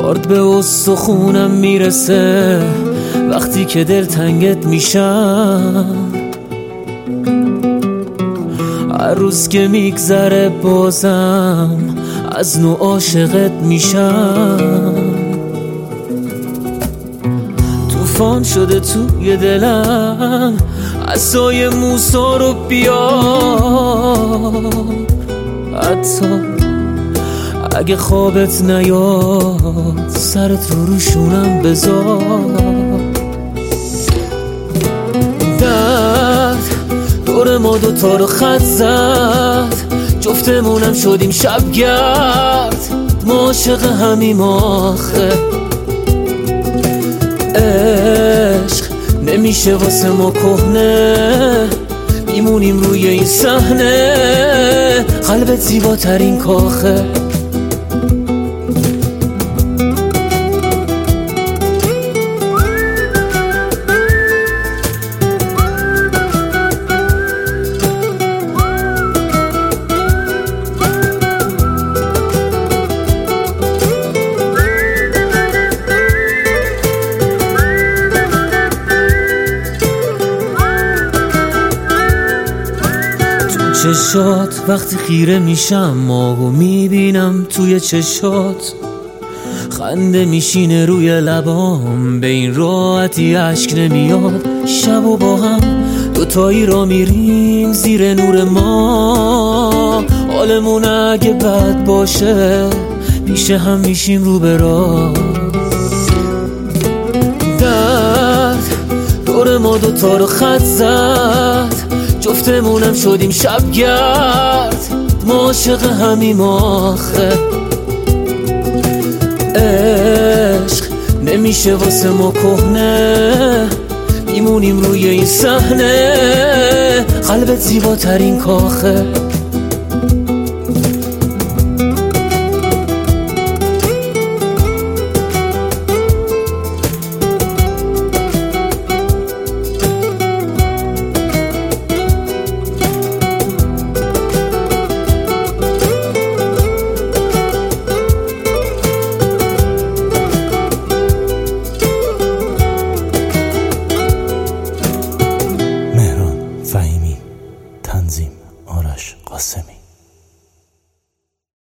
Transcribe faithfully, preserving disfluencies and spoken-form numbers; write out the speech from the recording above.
درد به استخونم میرسه وقتی که دل تنگت میشم. هر روز که میگذره بازم از نوع عاشقت میشم. طوفان شده توی دلم عصای موسی رو بیار، حتی اگه خوابت نیاد سرت رو روشونم بذار. درد دور ما دوتا رو خط زد، جفتمونم شدیم شبگرد، ما عاشق همیم آخه. عشق نمیشه واسه ما کهنه، میمونیم روی این صحنه، قلبت زیباترین کاخه. چشات وقتی خیره میشم ماهو میبینم توی چشات، خنده میشینه روی لبام، به این راحتی اشک نمیاد. شب و با هم دوتایی را میریم زیر نور ما، حالمون اگه بد باشه پیش هم میشیم رو به راه. درد دور ما دوتا رو خط زد، جفتمونم شدیم شبگرد، ما عاشق همیم آخه. عشق نمیشه واسه ما کهنه، میمونیم روی این صحنه، قلبت زیباترین کاخه.